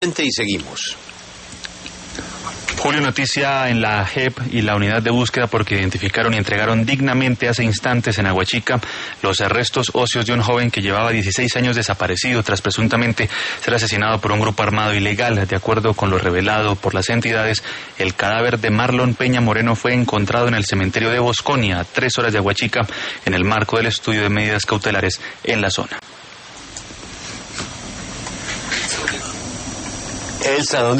Y seguimos. Julio, noticia en la JEP y la unidad de búsqueda porque identificaron y entregaron dignamente hace instantes en Aguachica los restos óseos de un joven que llevaba 16 años desaparecido tras presuntamente ser asesinado por un grupo armado ilegal. De acuerdo con lo revelado por las entidades, el cadáver de Marlon Peña Moreno fue encontrado en el cementerio de Bosconia, a 3 horas de Aguachica, en el marco del estudio de medidas cautelares en la zona. Elsa, ¿dónde